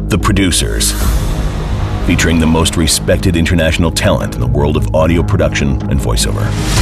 The Producers, featuring the most respected international talent in the world of audio production and voiceover.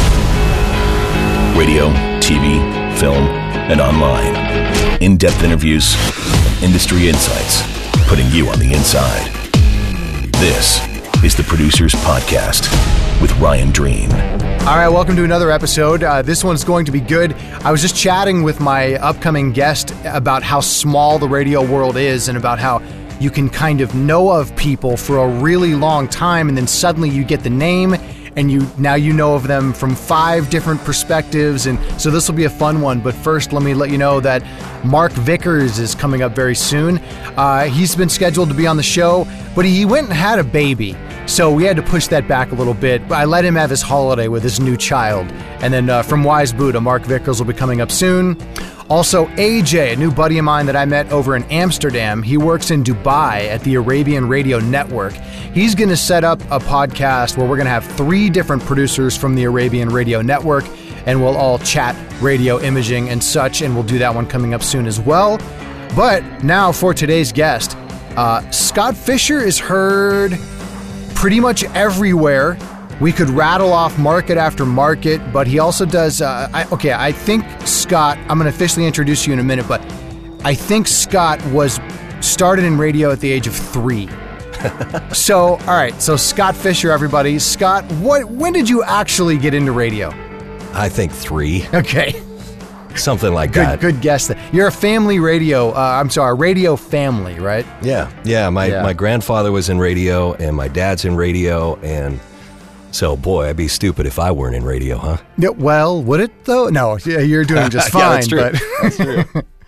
Radio, TV, film, and online. In-depth interviews, industry insights, putting you on the inside. This is The Producers Podcast with Ryan Dreen. All right, welcome to another episode. This one's going to be good. I was just chatting with my upcoming guest about how small the radio world is and about how you can kind of know of people for a really long time, and then suddenly you get the name and now you know of them from 5 different perspectives, and so this will be a fun one. But first, let me let you know that Mark Vickers is coming up very soon. He's been scheduled to be on the show, but he went and had a baby, so we had to push that back a little bit. I let him have his holiday with his new child. And then from Wise Buddha, Mark Vickers will be coming up soon. Also, AJ, a new buddy of mine that I met over in Amsterdam. He works in Dubai at the Arabian Radio Network. He's going to set up a podcast where we're going to have 3 different producers from the Arabian Radio Network, and we'll all chat radio imaging and such, and we'll do that one coming up soon as well. But now for today's guest, Scott Fisher is heard pretty much everywhere. We could rattle off market after market, but he also does, I think Scott, I'm going to officially introduce you in a minute, but I think Scott was started in radio at the age of 3. So, all right, so Scott Fisher, everybody. Scott, when did you actually get into radio? I think 3. Okay. Something like that. Good guess. You're a family radio, radio family, right? Yeah. My grandfather was in radio, and my dad's in radio, and so, boy, I'd be stupid if I weren't in radio, huh? Yeah, well, would it, though? No, you're doing just fine. Yeah, that's true. But That's true.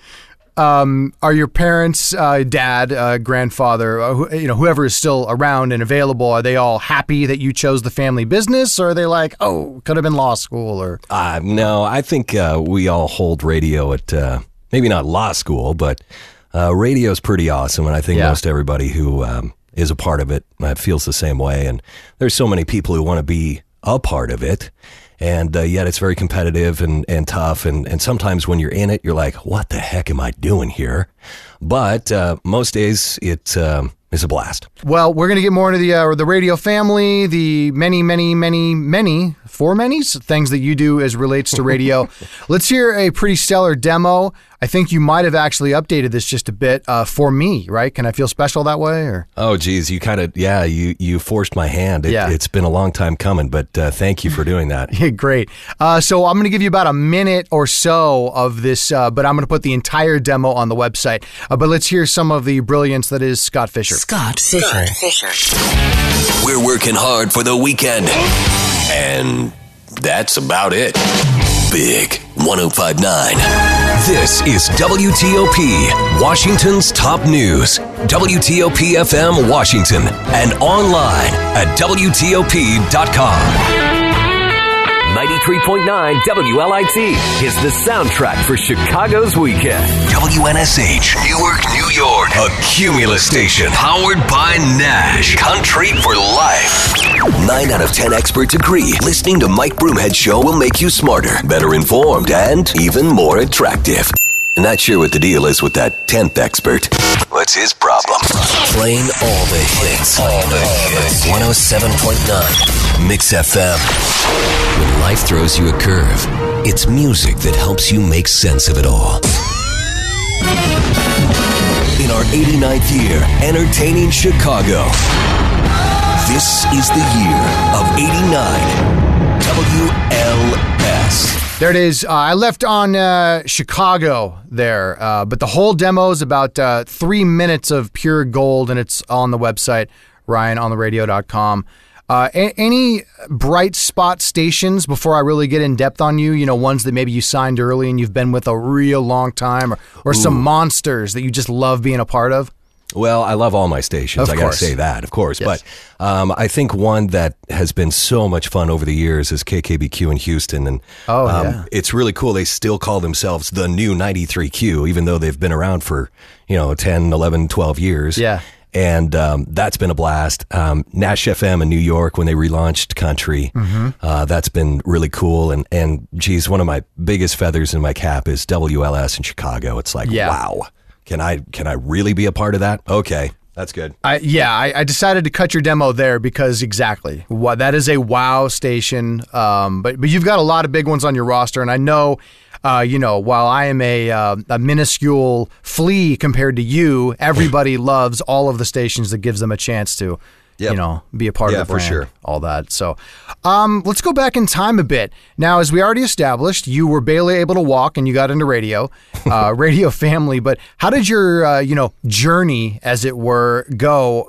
Are your parents, dad, grandfather, whoever is still around and available, are they all happy that you chose the family business, or are they like, oh, could have been law school? Or No, I think we all hold radio at, maybe not law school, but radio's pretty awesome, and I think most everybody who is a part of it feels the same way, and there's so many people who want to be a part of it, and yet it's very competitive and tough, and sometimes when you're in it, you're like, what the heck am I doing here? But most days it's a blast. Well, we're going to get more into the radio family, the many things that you do as relates to radio. Let's hear a pretty stellar demo. I think you might have actually updated this just a bit for me, right? Can I feel special that way? Or? Oh, geez, you kind of, you forced my hand. It's been a long time coming, but thank you for doing that. Yeah, great. So I'm going to give you about a minute or so of this, but I'm going to put the entire demo on the website. But let's hear some of the brilliance that is Scott Fisher. Scott Fisher. We're working hard for the weekend. And that's about it. Big 105.9. This is WTOP, Washington's top news. WTOP FM Washington and online at WTOP.com. 93.9 WLIT is the soundtrack for Chicago's weekend. WNSH, Newark, New York, a Cumulus station powered by Nash. Country for life. 9 out of 10 experts agree listening to Mike Broomhead's show will make you smarter, better informed, and even more attractive. Not sure what the deal is with that 10th expert. What's his problem? Playing all the hits. 107.9 Mix FM. When life throws you a curve, it's music that helps you make sense of it all. In our 89th year, entertaining Chicago. This is the year of 89 WLS. There it is. I left on Chicago there, but the whole demo is about 3 minutes of pure gold, and it's on the website, ryanontheradio.com. Any bright spot stations before I really get in depth on you, ones that maybe you signed early and you've been with a real long time, or some monsters that you just love being a part of? Well, I love all my stations. I got to say that, of course. Yes. But I think one that has been so much fun over the years is KKBQ in Houston. And it's really cool. They still call themselves the new 93Q, even though they've been around for, 10, 11, 12 years. Yeah. And that's been a blast. Nash FM in New York, when they relaunched country, that's been really cool. And geez, one of my biggest feathers in my cap is WLS in Chicago. It's like, wow. Can I really be a part of that? Okay. That's good. I decided to cut your demo there because exactly that is a wow station. But you've got a lot of big ones on your roster, and I know, while I am a minuscule flea compared to you, everybody loves all of the stations that gives them a chance to. Yep. Be a part of the brand, for sure. All that. So let's go back in time a bit. Now, as we already established, you were barely able to walk and you got into radio, radio family. But how did your, journey, as it were, go?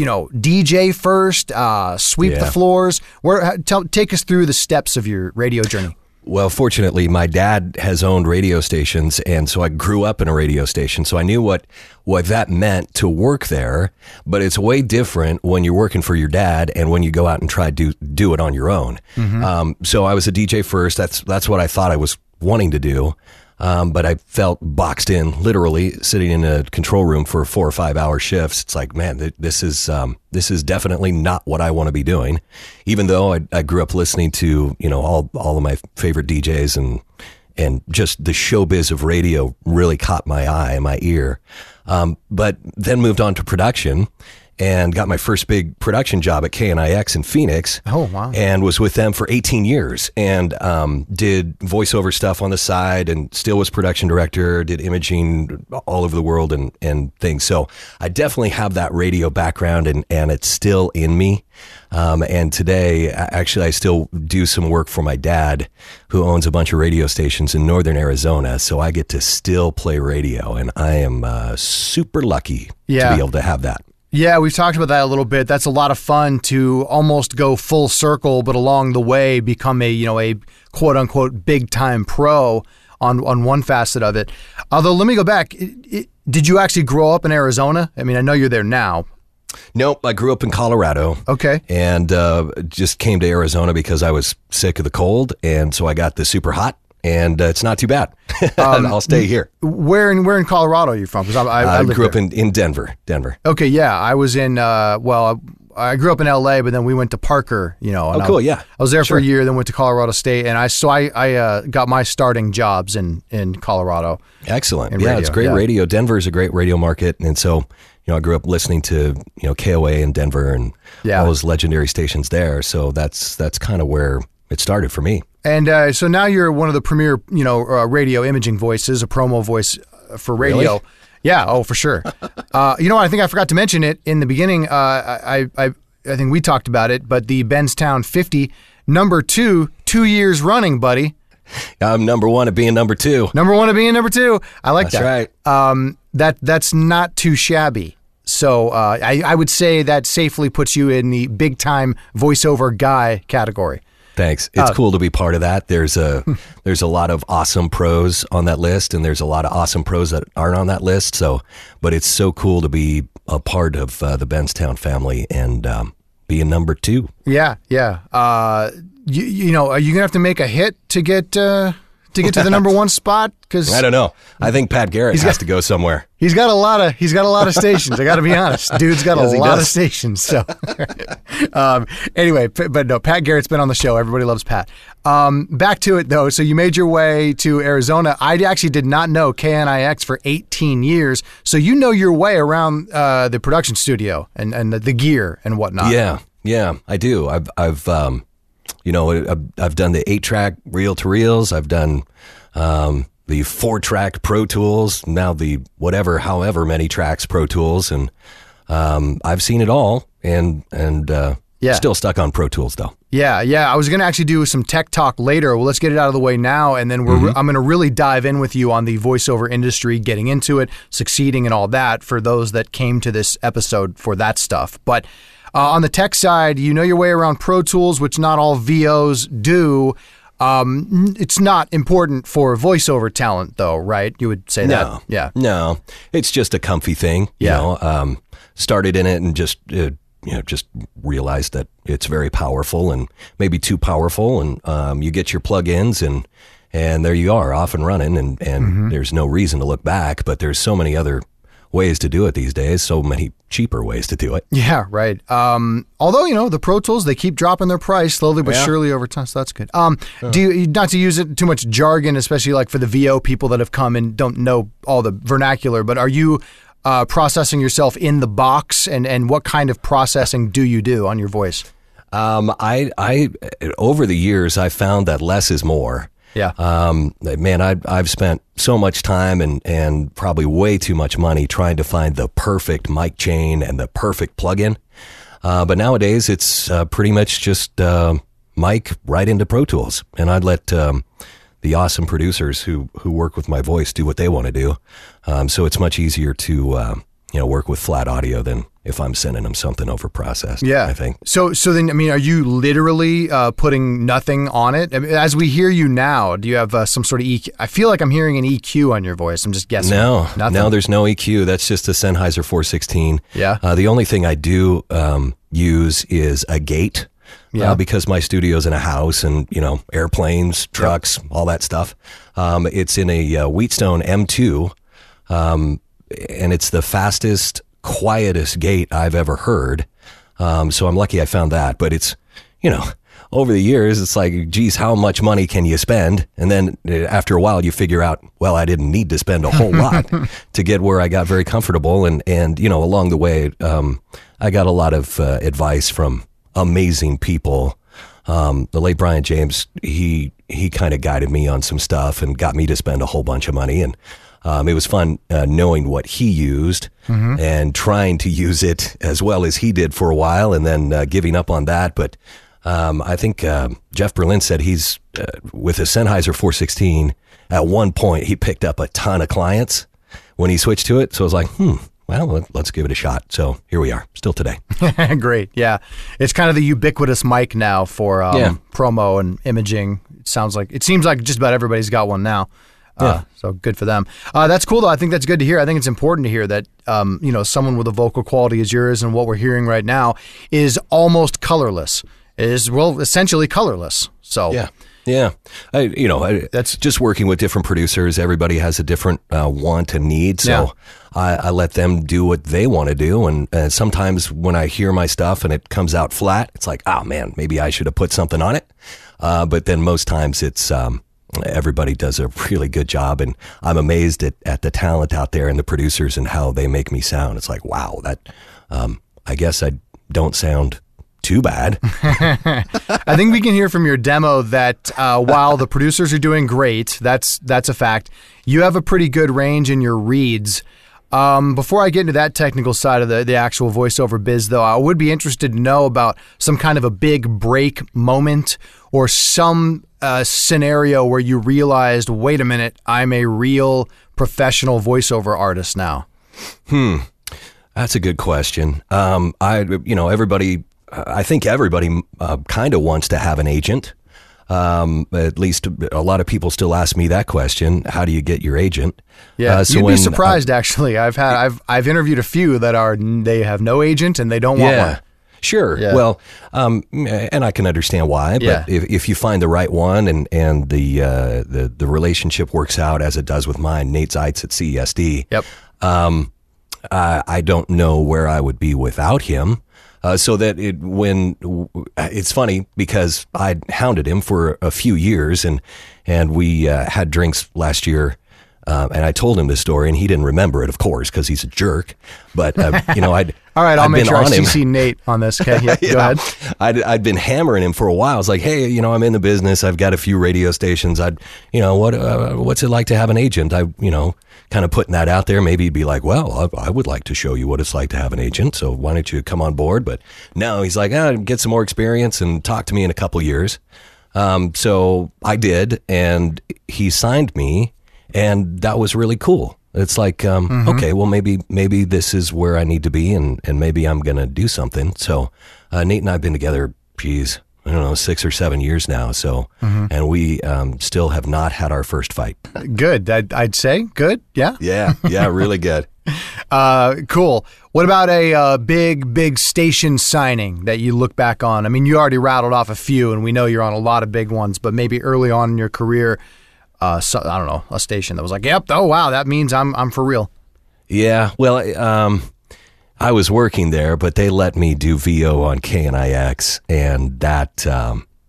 DJ first, sweep the floors. Take us through the steps of your radio journey. Well, fortunately, my dad has owned radio stations, and so I grew up in a radio station, so I knew what that meant to work there, but it's way different when you're working for your dad and when you go out and try to do it on your own. Mm-hmm. So I was a DJ first. That's what I thought I was wanting to do. But I felt boxed in, literally sitting in a control room for 4 or 5 hour shifts. It's like, man, this is definitely not what I want to be doing. Even though I grew up listening to, all of my favorite DJs and just the showbiz of radio really caught my eye and my ear. But then moved on to production and got my first big production job at KNIX in Phoenix. Oh, wow. And was with them for 18 years and did voiceover stuff on the side and still was production director, did imaging all over the world and things. So I definitely have that radio background and it's still in me. And today, actually, I still do some work for my dad, who owns a bunch of radio stations in northern Arizona. So I get to still play radio, and I am super lucky to be able to have that. Yeah, we've talked about that a little bit. That's a lot of fun to almost go full circle, but along the way become a quote unquote big time pro on one facet of it. Although, let me go back. Did you actually grow up in Arizona? I mean, I know you're there now. Nope, I grew up in Colorado. Okay. And just came to Arizona because I was sick of the cold, and so I got the super hot. And it's not too bad. I'll stay here. Where in Colorado are you from? Because I grew up in Denver. Okay, yeah. I was in, I grew up in L.A., but then we went to Parker, cool, yeah. I was there for a year, then went to Colorado State, and I got my starting jobs in Colorado. Excellent. Radio, it's great radio. Denver's a great radio market, and so, I grew up listening to, KOA in Denver and all those legendary stations there. So that's kind of where it started for me. And so now you're one of the premier, radio imaging voices, a promo voice for radio. Really? Yeah. Oh, for sure. I think I forgot to mention it in the beginning. I think we talked about it, but the Benstown 50, number 2 years running, buddy. I'm number 1 at being number 2. Number 1 at being number 2. I like that. That's right. That's not too shabby. So I would say that safely puts you in the big time voiceover guy category. Thanks. It's cool to be part of that. There's a lot of awesome pros on that list, and there's a lot of awesome pros that aren't on that list. So, but it's so cool to be a part of the Benstown family and being number 2. Yeah. Are you gonna have to make a hit to get to the number 1 spot? Because I don't know. I think Pat Garrett has to go somewhere. He's got a lot of stations. I got to be honest. Dude's got a lot of stations. So anyway, but no, Pat Garrett's been on the show. Everybody loves Pat. Back to it though. So you made your way to Arizona. I actually did not know KNIX for 18 years. So you know your way around the production studio and the gear and whatnot. Yeah, I do. I've done the 8-track reel-to-reels. I've done the 4-track Pro Tools, now the however many tracks Pro Tools, and I've seen it all, and still stuck on Pro Tools though. Yeah. I was going to actually do some tech talk later. Well, let's get it out of the way now, and then I'm going to really dive in with you on the voiceover industry, getting into it, succeeding, and all that for those that came to this episode for that stuff. But on the tech side, you know your way around Pro Tools, which not all VOs do. It's not important for voiceover talent, though, right? You would say that? Yeah. No, it's just a comfy thing. Started in it and just realized that it's very powerful and maybe too powerful, and you get your plugins and there you are, off and running, and there's no reason to look back. But there's so many other ways to do it these days, so many cheaper ways to do it. Yeah, right. Although, the Pro Tools, they keep dropping their price slowly but surely over time, so that's good. Do you, not to use it too much jargon, especially like for the VO people that have come and don't know all the vernacular, but are you processing yourself in the box, and what kind of processing do you do on your voice? I over the years, I found that less is more. Yeah. Man, I've spent so much time and probably way too much money trying to find the perfect mic chain and the perfect plugin. But nowadays it's pretty much just mic right into Pro Tools, and I'd let the awesome producers who work with my voice do what they want to do. So it's much easier to work with flat audio than if I'm sending them something over processed. Yeah, I think. So then, I mean, are you literally putting nothing on it? I mean, as we hear you now, do you have some sort of EQ? I feel like I'm hearing an EQ on your voice. I'm just guessing. No, nothing. No, there's no EQ. That's just a Sennheiser 416. Yeah. The only thing I do use is a gate. Yeah. Because my studio's in a house and, airplanes, trucks, all that stuff. It's in a Wheatstone M2, and it's the fastest, quietest gate I've ever heard. So I'm lucky I found that. But it's, over the years, it's like, geez, how much money can you spend? And then after a while, you figure out, well, I didn't need to spend a whole lot to get where I got very comfortable. And along the way, I got a lot of advice from amazing people. The late Brian James, he kind of guided me on some stuff and got me to spend a whole bunch of money. And it was fun knowing what he used and trying to use it as well as he did for a while, and then giving up on that. But I think Jeff Berlin said he's with his Sennheiser 416. At one point, he picked up a ton of clients when he switched to it. So I was like, well, let's give it a shot. So here we are, still today. Great. Yeah. It's kind of the ubiquitous mic now for promo and imaging. It seems like just about everybody's got one now. So good for them. That's cool, though. I think that's good to hear. I think it's important to hear that, someone with a vocal quality as yours and what we're hearing right now is almost colorless. Is essentially colorless. So yeah. That's just working with different producers. Everybody has a different want and need. So I let them do what they want to do. And sometimes when I hear my stuff and it comes out flat, it's like, oh man, maybe I should have put something on it. But then most times it's everybody does a really good job, and I'm amazed at the talent out there and the producers and how they make me sound. It's like, wow, that I guess I don't sound too bad. I think we can hear from your demo that while the producers are doing great, that's a fact, you have a pretty good range in your reads. Before I get into that technical side of the actual voiceover biz, though, I would be interested to know about some kind of a big break moment or some scenario where you realized, wait a minute, I'm a real professional voiceover artist now. That's a good question. Everybody, I think everybody kind of wants to have an agent. At least a lot of people still ask me that question. How do you get your agent? Yeah, you'd be surprised. Actually, I've interviewed a few that they have no agent and they don't want one. Sure. Yeah. Well, and I can understand why. But if you find the right one and the relationship works out as it does with mine, Nate Zeitz at CESD. Yep. I don't know where I would be without him. So that it's funny because I hounded him for a few years and we had drinks last year. And I told him this story, and he didn't remember it, of course, because he's a jerk. But all right, I'll make sure I CC Nate on this. Okay, go ahead. I'd been hammering him for a while. I was like, hey, I'm in the business. I've got a few radio stations. What's it like to have an agent? Kind of putting that out there. Maybe he'd be like, well, I would like to show you what it's like to have an agent. So why don't you come on board? But no, he's like, get some more experience and talk to me in a couple years. So I did, and he signed me. And that was really cool. It's like, okay, well, maybe this is where I need to be, and maybe I'm going to do something. So Nate and I have been together, 6 or 7 years now. So, and we still have not had our first fight. Good. I'd say good. Yeah. Yeah, really good. Cool. What about a big station signing that you look back on? I mean, you already rattled off a few, and we know you're on a lot of big ones, but maybe early on in your career, I don't know, a station that was like, yep, oh wow, that means I'm for real. Yeah, well, I was working there, but they let me do VO on KNIX, and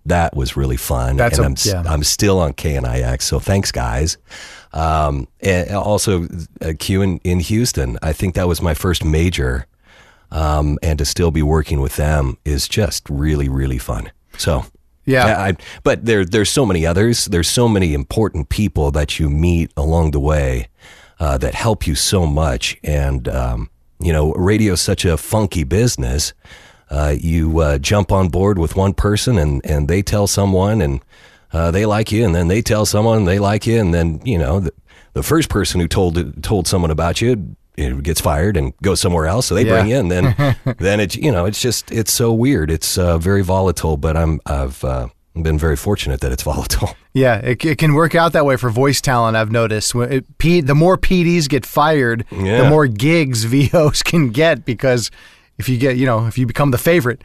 that was really fun. I'm still on KNIX, so thanks, guys. And also Q in Houston. I think that was my first major, and to still be working with them is just really, really fun. So but there's so many others. There's so many important people that you meet along the way that help you so much. And radio is such a funky business. You jump on board with one person and they tell someone and they like you, and then they tell someone they like you, and then the first person who told someone about you gets fired and goes somewhere else, so they bring you, and then it's so weird. It's very volatile, but I've been very fortunate that it's volatile. Yeah, it can work out that way for voice talent. I've noticed the more PDs get fired, the more gigs VOs can get, because if you become the favorite,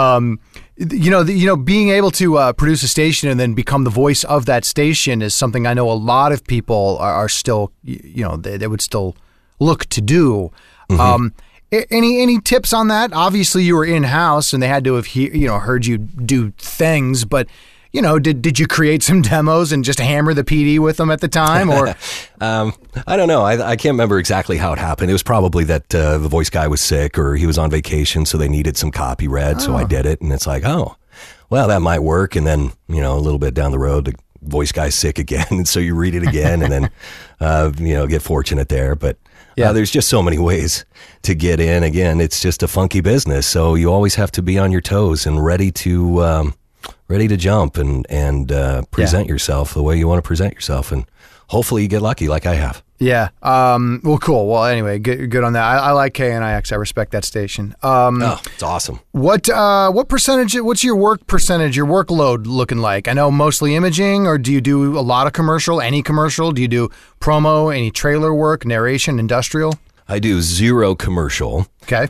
being able to produce a station and then become the voice of that station is something I know a lot of people are still, they would still look to do. Mm-hmm. Any tips on that? Obviously, you were in house and they had to have heard you do things, but. Did you create some demos and just hammer the PD with them at the time, or? I don't know. I can't remember exactly how it happened. It was probably that the voice guy was sick or he was on vacation, so they needed some copy read. So I did it, and it's like, oh, well, that might work. And then a little bit down the road, the voice guy's sick again, and so you read it again, and then get fortunate there. But there's just so many ways to get in. Again, it's just a funky business, so you always have to be on your toes and ready to jump and present yourself the way you want to present yourself, and hopefully you get lucky like I have. Yeah. Well, cool. Well, anyway, good on that. I like KNIX. I respect that station. It's awesome. What percentage? What's your work percentage? Your workload looking like? I know mostly imaging, or do you do a lot of commercial? Any commercial? Do you do promo? Any trailer work? Narration? Industrial? I do zero commercial. Okay.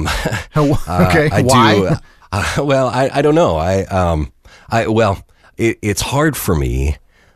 Okay. Why? I don't know. It's hard for me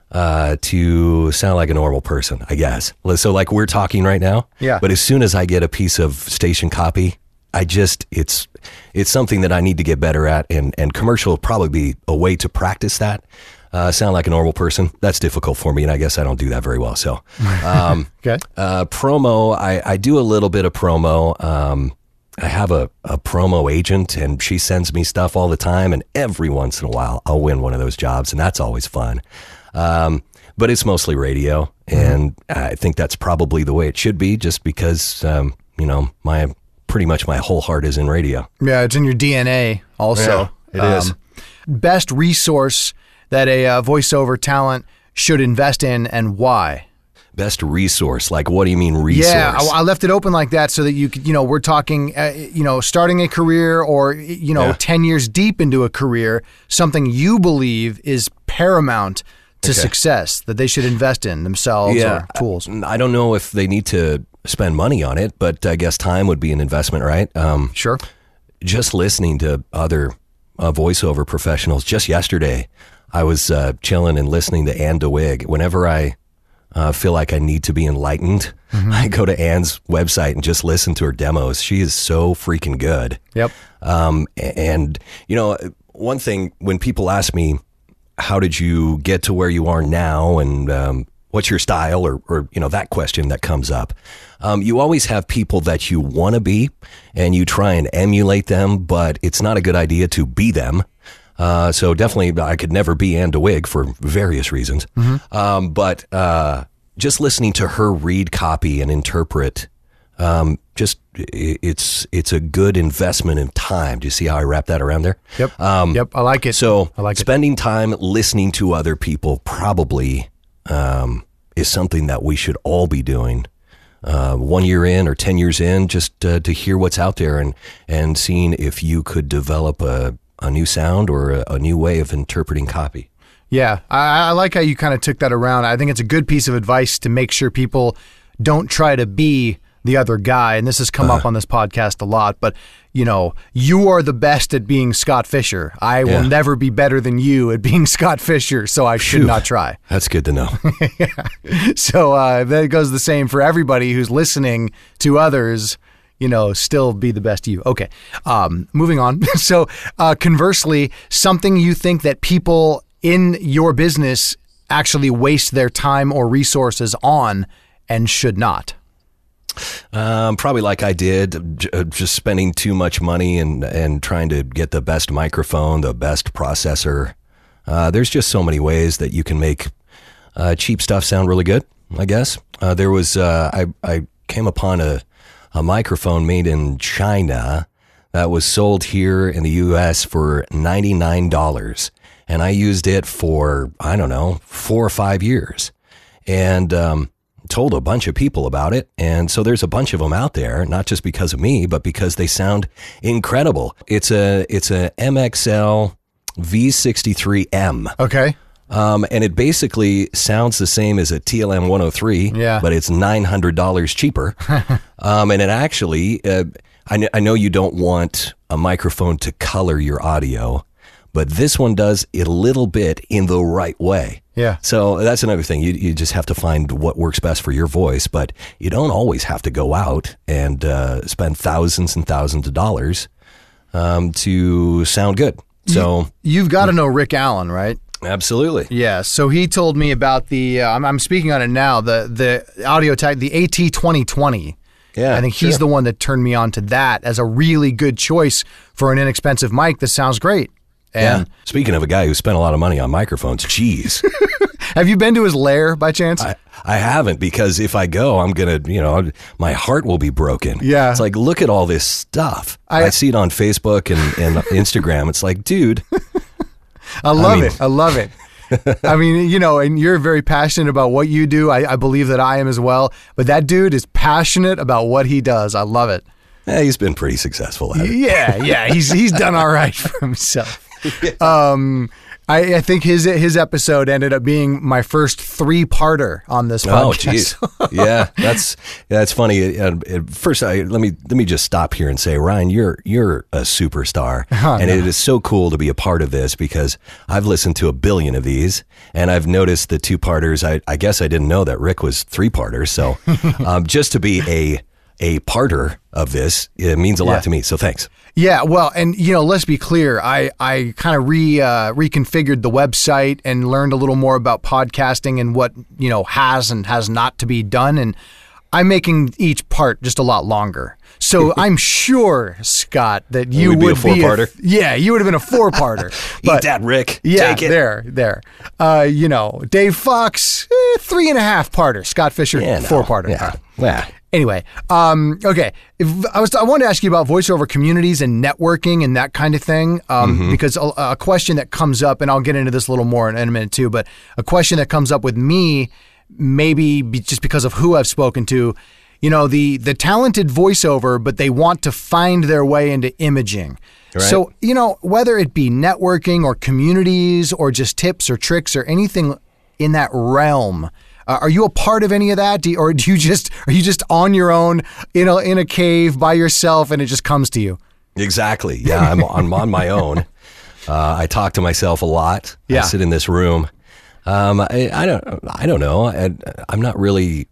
to sound like a normal person, I guess. So like we're talking right now. Yeah. But as soon as I get a piece of station copy, it's something that I need to get better at, and commercial will probably be a way to practice that. Sound like a normal person. That's difficult for me, and I guess I don't do that very well. So, okay. Promo, I do a little bit of promo. I have a promo agent, and she sends me stuff all the time, and every once in a while I'll win one of those jobs, and that's always fun. But it's mostly radio, and I think that's probably the way it should be, just because pretty much my whole heart is in radio. Yeah, it's in your DNA also. Yeah, it is. Best resource that a voiceover talent should invest in, and why? Best resource? Like, what do you mean resource? Yeah, I left it open like that so that you could, we're talking, starting a career or, 10 years deep into a career, something you believe is paramount to success that they should invest in themselves or tools. I don't know if they need to spend money on it, but I guess time would be an investment, right? Sure. Just listening to other voiceover professionals. Just yesterday, I was chilling and listening to Ann DeWig. Whenever I feel like I need to be enlightened, I go to Ann's website and just listen to her demos. She is so freaking good. Yep. And one thing, when people ask me, how did you get to where you are now, and what's your style, or that question that comes up, you always have people that you want to be, and you try and emulate them, but it's not a good idea to be them. So definitely I could never be Ann DeWig for various reasons. But just listening to her read copy and interpret, it's a good investment in time. Do you see how I wrap that around there? Yep. Yep. I like it. So I like spending time listening to other people probably is something that we should all be doing. 1 year in or 10 years in, just to hear what's out there and seeing if you could develop a new sound or a new way of interpreting copy. Yeah, I like how you kind of took that around. I think it's a good piece of advice to make sure people don't try to be the other guy. And this has come up on this podcast a lot, but you are the best at being Scott Fisher. I will never be better than you at being Scott Fisher, so I should not try. That's good to know. So that goes the same for everybody who's listening to others. still be the best you. Okay. Moving on. So conversely, something you think that people in your business actually waste their time or resources on and should not. Probably like I did, just spending too much money and trying to get the best microphone, the best processor. There's just so many ways that you can make cheap stuff sound really good, I guess. There was, I came upon a microphone made in China that was sold here in the U.S. for $99. And I used it for, 4 or 5 years. And told a bunch of people about it. And so there's a bunch of them out there, not just because of me, but because they sound incredible. It's a MXL V63M. Okay. And it basically sounds the same as a TLM 103, but it's $900 cheaper. And it actually, I know you don't want a microphone to color your audio, but this one does it a little bit in the right way. Yeah. So that's another thing. You just have to find what works best for your voice, but you don't always have to go out and spend thousands and thousands of dollars to sound good. So you've got to know Rick Allen, right? Absolutely. Yeah. So he told me about the, I'm speaking on it now, the audio tech, the AT2020. Yeah. I think he's the one that turned me on to that as a really good choice for an inexpensive mic that sounds great. And Speaking of a guy who spent a lot of money on microphones, geez. Have you been to his lair by chance? I haven't, because if I go, I'm going to, my heart will be broken. Yeah. It's like, look at all this stuff. I see it on Facebook and Instagram. It's like, dude. I love it. I mean, and you're very passionate about what you do. I believe that I am as well. But that dude is passionate about what he does. I love it. He's been pretty successful at it. Yeah. He's done all right for himself. I think his episode ended up being my first 3-parter on this podcast. Oh, geez. Yeah, that's funny. First, let me just stop here and say, Ryan, you're a superstar, and it is so cool to be a part of this, because I've listened to 1 billion of these, and I've noticed the 2-parters. I guess I didn't know that Rick was 3-parters. So just to be a parter of this, it means a lot to me. So thanks. Yeah, well, and let's be clear. I kind of reconfigured the website and learned a little more about podcasting and what has and has not to be done, and I'm making each part just a lot longer. So I'm sure, Scott, that you would be a 4-parter. You would have been a 4-parter. Eat that, Rick. Yeah, take it. There. Dave Fox, 3.5-parter. Scott Fisher, 4-parter. Yeah. Anyway, okay. I wanted to ask you about voiceover communities and networking and that kind of thing, because a question that comes up, and I'll get into this a little more in a minute too, but a question that comes up with me, maybe just because of who I've spoken to, the talented voiceover, but they want to find their way into imaging. Right. So, whether it be networking or communities or just tips or tricks or anything in that realm, are you a part of any of that? Are you just on your own in a cave by yourself and it just comes to you? Exactly. Yeah, I'm on my own. I talk to myself a lot. Yeah. I sit in this room. I don't know. I'm not really.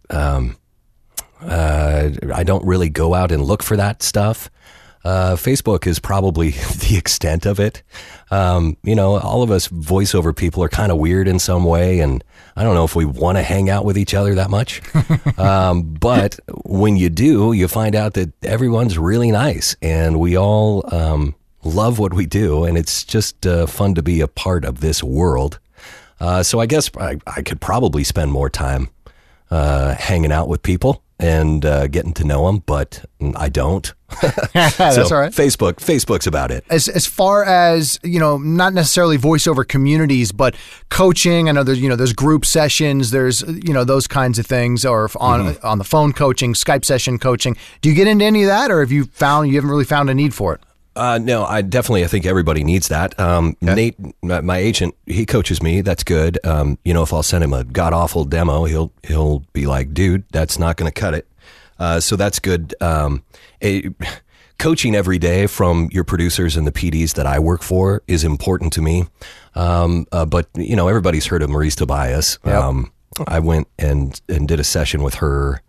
I don't really go out and look for that stuff. Facebook is probably the extent of it. All of us voiceover people are kind of weird in some way, and I don't know if we want to hang out with each other that much. But when you do, you find out that everyone's really nice, and we all love what we do, and it's just fun to be a part of this world. So I guess I could probably spend more time hanging out with people and getting to know them, but I don't. That's all right. Facebook's about it. As far as, not necessarily voiceover communities, but coaching, I know there's group sessions, there's, those kinds of things, or on the phone coaching, Skype session coaching. Do you get into any of that, or you haven't really found a need for it? No, I think everybody needs that. Nate, my agent, he coaches me. That's good. If I'll send him a god awful demo, he'll be like, dude, that's not going to cut it. So that's good. Coaching every day from your producers and the PDs that I work for is important to me. But everybody's heard of Maurice Tobias. Yep. I went and did a session with her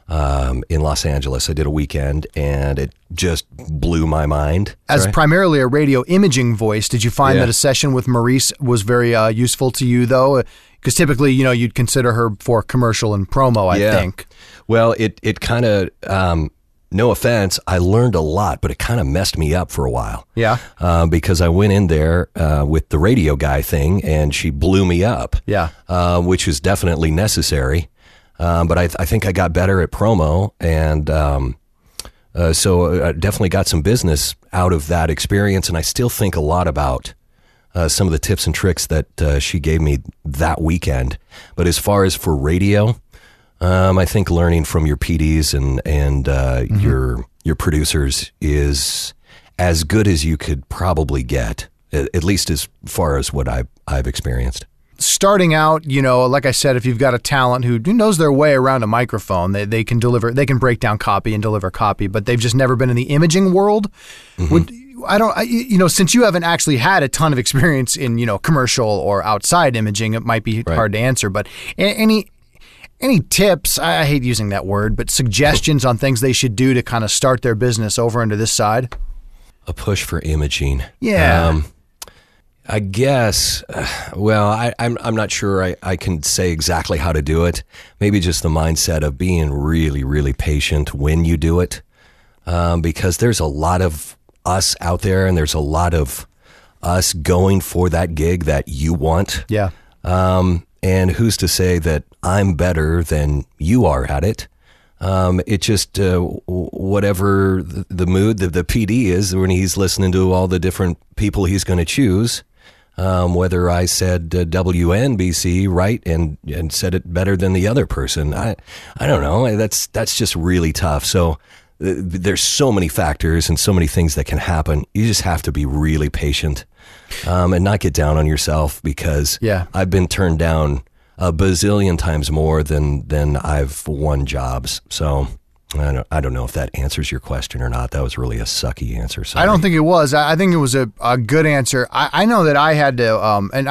in Los Angeles. I did a weekend, and it just blew my mind. As primarily a radio imaging voice, did you find that a session with Maurice was very useful to you, though? Because typically, you'd consider her for commercial and promo, I think. Well, it kind of, no offense, I learned a lot, but it kind of messed me up for a while. Yeah. Because I went in there with the radio guy thing, and she blew me up. Yeah. Which was definitely necessary. But I think I got better at promo, and so I definitely got some business out of that experience, and I still think a lot about some of the tips and tricks that she gave me that weekend. But as far as for radio, I think learning from your PDs and your producers is as good as you could probably get, at least as far as what I've experienced. Starting out, like I said, if you've got a talent who knows their way around a microphone, they can break down copy and deliver copy, but they've just never been in the imaging world. Since you haven't actually had a ton of experience in, commercial or outside imaging, it might be hard to answer, but any tips, I hate using that word, but suggestions on things they should do to kind of start their business over into this side? A push for imaging. Yeah. I guess, I'm not sure I can say exactly how to do it. Maybe just the mindset of being really, really patient when you do it. Because there's a lot of us out there, and there's a lot of us going for that gig that you want. Yeah. And who's to say that I'm better than you are at it? It just, whatever the mood the PD is when he's listening to all the different people he's going to choose. Whether I said WNBC right and said it better than the other person, I don't know. That's just really tough. So there's so many factors and so many things that can happen. You just have to be really patient and not get down on yourself, because I've been turned down a bazillion times more than I've won jobs. So I don't know if that answers your question or not. That was really a sucky answer. Sorry. I don't think it was. I think it was a good answer. I know that I had to, and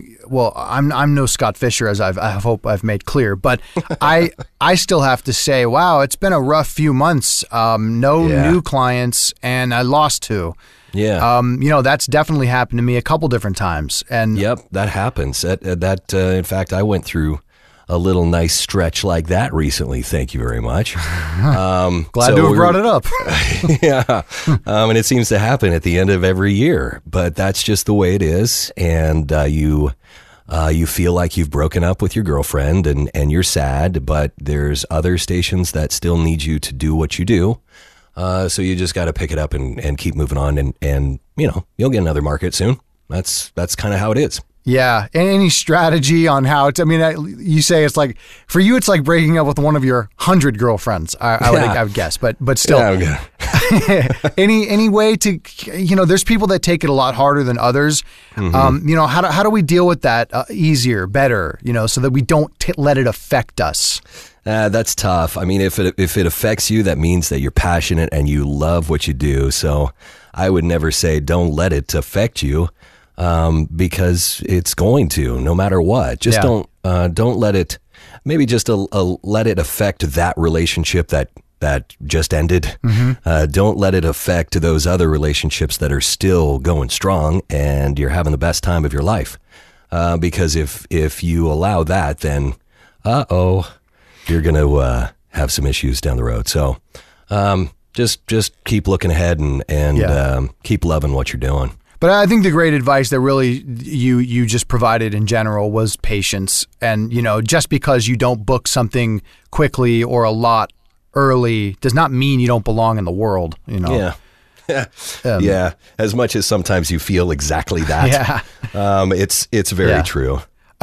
I'm no Scott Fisher, as I hope I've made clear, but I still have to say, wow, it's been a rough few months. New clients, and I lost 2. Yeah. That's definitely happened to me a couple different times. And yep, that happens. In fact, I went through a little nice stretch like that recently. Thank you very much. Glad to have brought it up. Yeah. And it seems to happen at the end of every year, but that's just the way it is. And you feel like you've broken up with your girlfriend and you're sad, but there's other stations that still need you to do what you do. So you just got to pick it up and keep moving on, and you'll get another market soon. That's kind of how it is. Yeah. Any strategy on how you say it's like, for you, it's like breaking up with one of your 100 girlfriends, I would guess, but still. Yeah, any way to, there's people that take it a lot harder than others. Mm-hmm. How do we deal with that easier, better, so that we don't let it affect us? That's tough. I mean, if it affects you, that means that you're passionate and you love what you do. So I would never say don't let it affect you. Because it's going to, no matter what. Just don't let it. Maybe just let it affect that relationship that just ended. Mm-hmm. Don't let it affect those other relationships that are still going strong and you're having the best time of your life. Because if you allow that, then you're going to have some issues down the road. So just keep looking ahead and keep loving what you're doing. But I think the great advice that really you just provided in general was patience. And, just because you don't book something quickly or a lot early does not mean you don't belong in the world, Yeah. Yeah. As much as sometimes you feel exactly that. Yeah. It's very true.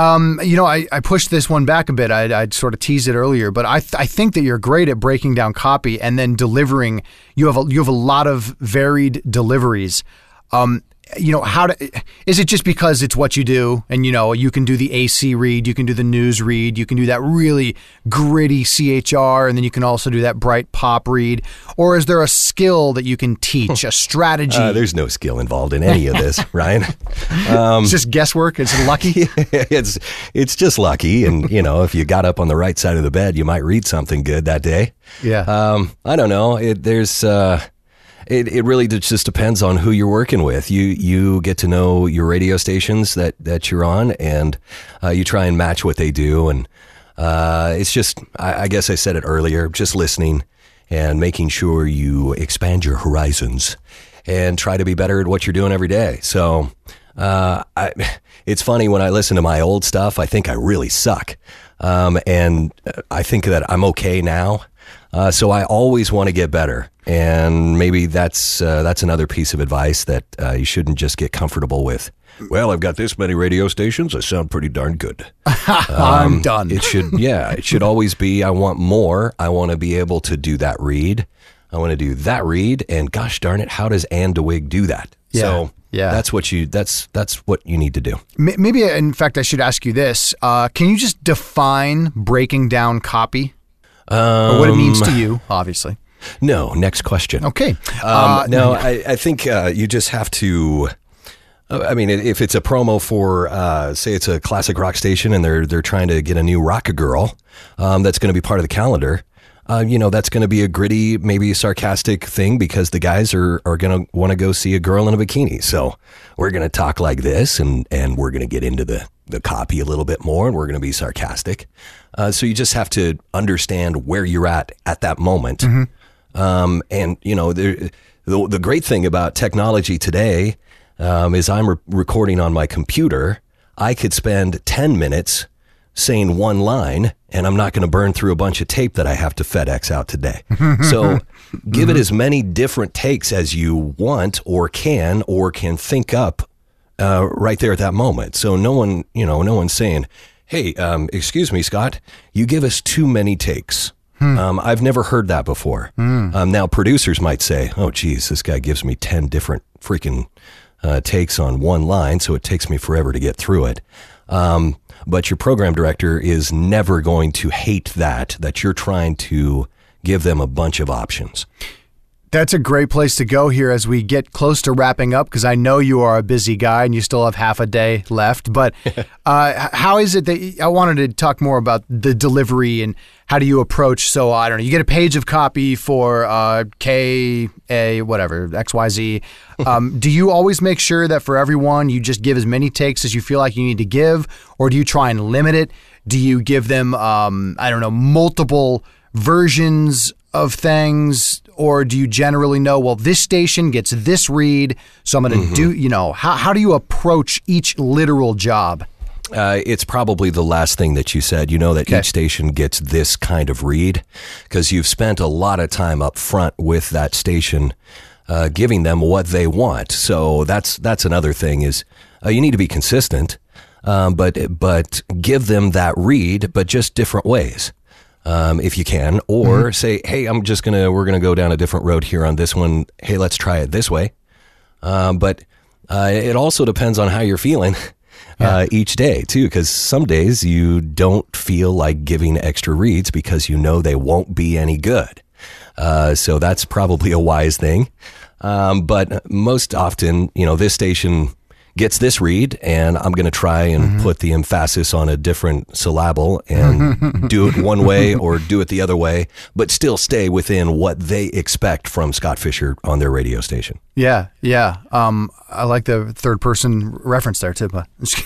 I pushed this one back a bit. I'd sort of teased it earlier, but I think that you're great at breaking down copy and then delivering. You have a lot of varied deliveries. is it just because it's what you do and, you can do the AC read, you can do the news read, you can do that really gritty CHR, and then you can also do that bright pop read? Or is there a skill that you can teach, a strategy? There's no skill involved in any of this, Ryan. It's just guesswork. It's lucky. It's just lucky. And, if you got up on the right side of the bed, you might read something good that day. Yeah. I don't know. It really just depends on who you're working with. You get to know your radio stations that you're on, and you try and match what they do. And it's just, I guess I said it earlier, just listening and making sure you expand your horizons and try to be better at what you're doing every day. So it's funny, when I listen to my old stuff, I think I really suck. And I think that I'm okay now. So I always want to get better. And maybe that's another piece of advice, that you shouldn't just get comfortable with. Well, I've got this many radio stations. I sound pretty darn good. I'm done. It should always be, I want more. I want to be able to do that read. I want to do that read. And gosh darn it, how does Ann DeWig do that? Yeah. So yeah, that's what you need to do. Maybe, in fact, I should ask you this. Can you just define breaking down copy? Or what it means to you, obviously. No, next question. Okay. I think you just have to, if it's a promo for, say it's a classic rock station and they're trying to get a new rock girl that's going to be part of the calendar, that's going to be a gritty, maybe sarcastic thing, because the guys are going to want to go see a girl in a bikini. So we're going to talk like this, and we're going to get into the copy a little bit more, and we're going to be sarcastic. So you just have to understand where you're at that moment. Mm-hmm. The great thing about technology today is I'm recording on my computer. I could spend 10 minutes saying one line, and I'm not going to burn through a bunch of tape that I have to FedEx out today. So give it as many different takes as you want or can think up right there at that moment. So no one's saying, hey, excuse me, Scott, you give us too many takes. I've never heard that before. Now producers might say, oh, geez, this guy gives me 10 different freaking takes on one line, so it takes me forever to get through it. But your program director is never going to hate that you're trying to give them a bunch of options. That's a great place to go here as we get close to wrapping up, because I know you are a busy guy and you still have half a day left. But how is it that I wanted to talk more about the delivery and how do you approach? So I don't know, you get a page of copy for KA, whatever, XYZ. Do you always make sure that for everyone you just give as many takes as you feel like you need to give, or do you try and limit it? Do you give them, multiple versions of things? Or do you generally know, well, this station gets this read, so I'm going to do, how do you approach each literal job? It's probably the last thing that you said, that each station gets this kind of read, because you've spent a lot of time up front with that station giving them what they want. So that's another thing is you need to be consistent, but give them that read, but just different ways. If you can, or say, hey, we're going to go down a different road here on this one. Hey, let's try it this way. But it also depends on how you're feeling each day too, because some days you don't feel like giving extra reads because they won't be any good. So that's probably a wise thing. But most often, this station gets this read, and I'm going to try and put the emphasis on a different syllable and do it one way or do it the other way, but still stay within what they expect from Scott Fisher on their radio station. Yeah. I like the third person reference there too.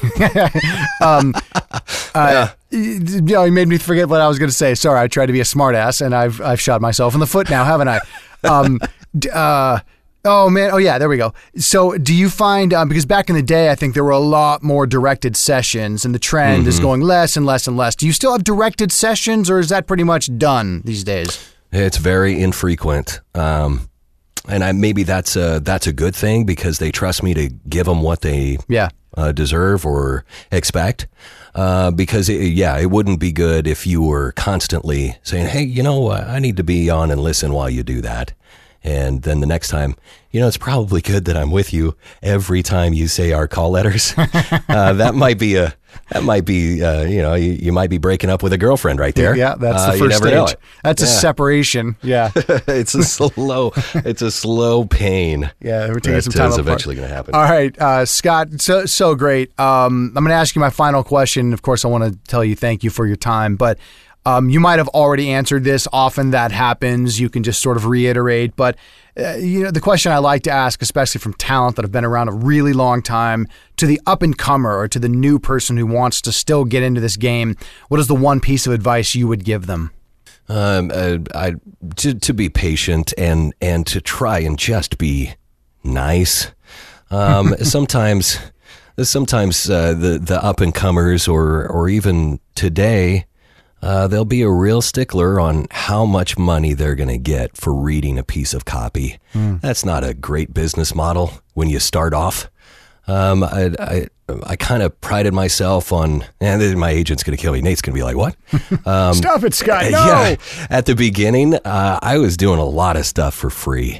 You made me forget what I was going to say. Sorry, I tried to be a smart ass, and I've shot myself in the foot now, haven't I? Oh, man. Oh, yeah, there we go. So do you find, because back in the day, I think there were a lot more directed sessions, and the trend is going less and less and less. Do you still have directed sessions, or is that pretty much done these days? It's very infrequent. And maybe that's a good thing, because they trust me to give them what they deserve or expect. Because it wouldn't be good if you were constantly saying, hey, I need to be on and listen while you do that. And then the next time, it's probably good that I'm with you every time you say our call letters. That might be, you might be breaking up with a girlfriend right there. Yeah, that's the first stage. That's a separation. Yeah. It's a slow pain. Yeah, we're taking some time apart. It's eventually going to happen. All right, Scott, so great. I'm going to ask you my final question. Of course, I want to tell you thank you for your time, but you might have already answered this. Often that happens. You can just sort of reiterate. But, the question I like to ask, especially from talent that have been around a really long time, to the up-and-comer or to the new person who wants to still get into this game, what is the one piece of advice you would give them? To be patient and to try and just be nice. Sometimes the up-and-comers or even today, they'll be a real stickler on how much money they're going to get for reading a piece of copy. That's not a great business model when you start off. I kind of prided myself on, and my agent's going to kill me. Nate's going to be like, what? Stop it, Scott. No. Yeah, at the beginning, I was doing a lot of stuff for free.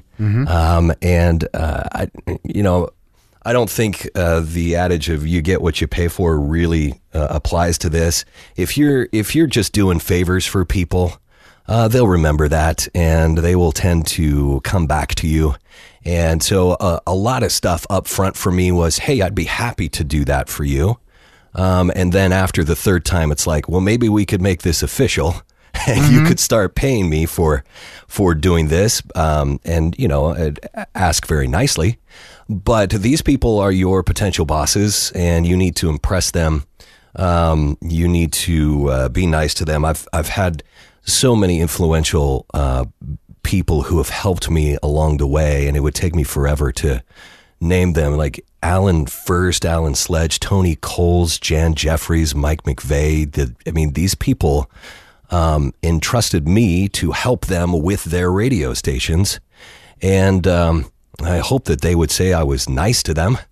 I don't think the adage of you get what you pay for really applies to this. If you're just doing favors for people, they'll remember that and they will tend to come back to you. And so a lot of stuff up front for me was, hey, I'd be happy to do that for you. And then after the third time, it's like, well, maybe we could make this official. And you could start paying me for doing this, and ask very nicely. But these people are your potential bosses, and you need to impress them. You need to be nice to them. I've had so many influential people who have helped me along the way, and it would take me forever to name them, like Alan First, Alan Sledge, Tony Coles, Jan Jeffries, Mike McVeigh. These people entrusted me to help them with their radio stations. And I hope that they would say I was nice to them.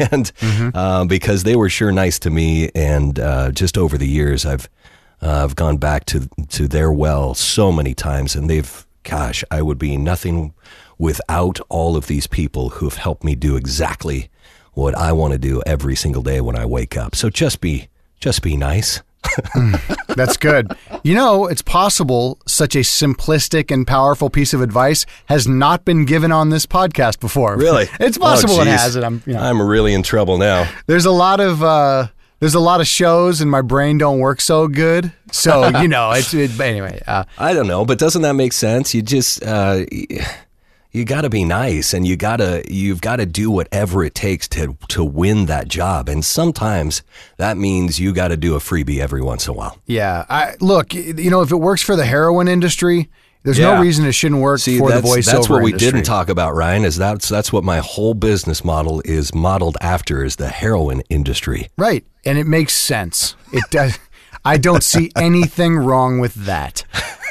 Because they were sure nice to me. And just over the years, I've gone back to their well so many times. And I would be nothing without all of these people who've helped me do exactly what I want to do every single day when I wake up. So just be nice. That's good. It's possible such a simplistic and powerful piece of advice has not been given on this podcast before. Really? It's possible it has. And I'm really in trouble now. There's a lot of shows and my brain don't work so good. So, anyway. I don't know, but doesn't that make sense? You just, you got to be nice, and you've got to do whatever it takes to win that job. And sometimes that means you got to do a freebie every once in a while. Yeah. Look, if it works for the heroin industry, there's no reason it shouldn't work for the voiceover industry. That's what we didn't talk about, Ryan, is that's what my whole business model is modeled after, is the heroin industry. Right. And it makes sense. It does. I don't see anything wrong with that.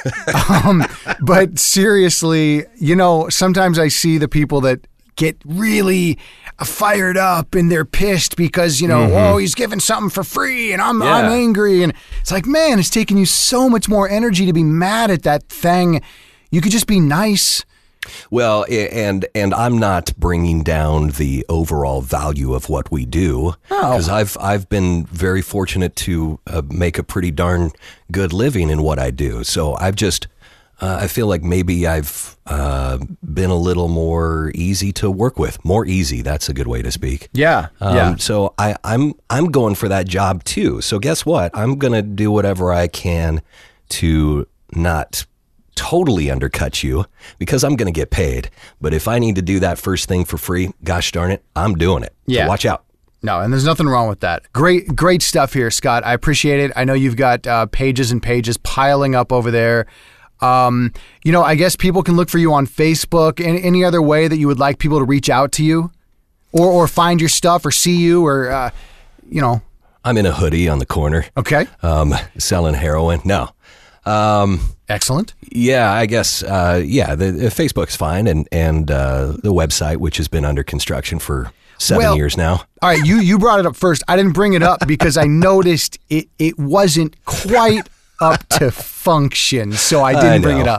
But seriously, sometimes I see the people that get really fired up and they're pissed because, he's giving something for free and I'm angry. And it's like, man, it's taking you so much more energy to be mad at that thing. You could just be nice. Well, and I'm not bringing down the overall value of what we do, because I've been very fortunate to make a pretty darn good living in what I do. So I've just I feel like maybe I've been a little more easy to work with. More easy, that's a good way to speak. Yeah. So I'm going for that job too. So guess what? I'm gonna do whatever I can to not totally undercut you, because I'm going to get paid. But if I need to do that first thing for free, gosh darn it, I'm doing it. Yeah. So watch out. No, and there's nothing wrong with that. Great stuff here, Scott. I appreciate it. I know you've got pages and pages piling up over there. I guess people can look for you on Facebook. Any other way that you would like people to reach out to you or find your stuff or see you or, I'm in a hoodie on the corner. Okay. Selling heroin. No. Excellent. Yeah, I guess. The Facebook's fine, and the website, which has been under construction for 7 years now. All right, you brought it up first. I didn't bring it up because I noticed it wasn't quite up to function, so I didn't bring it up.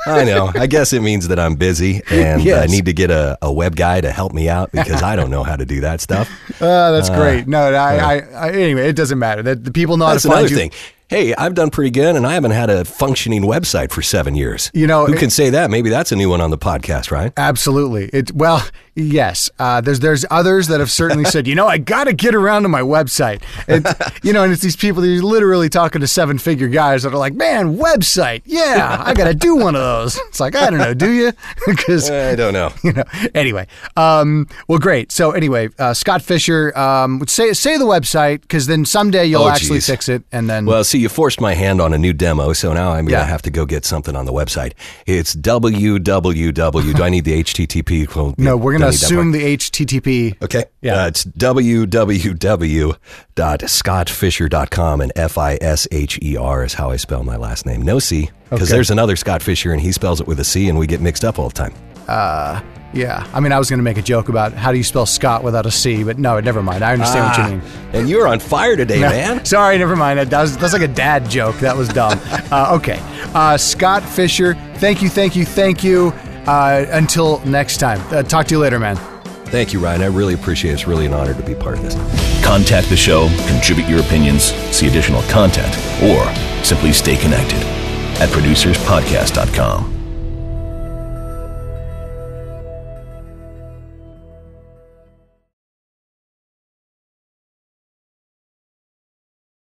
I know. I guess it means that I'm busy and I need to get a web guy to help me out because I don't know how to do that stuff. That's great. No, anyway, it doesn't matter. The people know how to find you. That's another thing. Hey, I've done pretty good, and I haven't had a functioning website for 7 years. Who can say that? Maybe that's a new one on the podcast, right? Absolutely. Yes. There's others that have certainly said, I got to get around to my website. And it's these people that are literally talking to 7-figure guys that are like, man, website. Yeah, I got to do one of those. It's like, I don't know, do you? Because I don't know. Anyway. Well, great. So anyway, Scott Fisher, say the website, because then someday you'll actually fix it, and then. Well, see, you forced my hand on a new demo, so now I'm going to have to go get something on the website. It's www. Do I need the HTTP? Well, no, we're going to assume the HTTP. Okay. Yeah. It's www.scottfisher.com, and Fisher is how I spell my last name. No C, because there's another Scott Fisher, and he spells it with a C, and we get mixed up all the time. Yeah. I mean, I was going to make a joke about how do you spell Scott without a C, but no, never mind. I understand what you mean. And you're on fire today, man. Sorry, never mind. That's like a dad joke. That was dumb. Okay. Scott Fisher, thank you. Until next time. Talk to you later, man. Thank you, Ryan. I really appreciate it. It's really an honor to be part of this. Contact the show, contribute your opinions, see additional content, or simply stay connected at producerspodcast.com.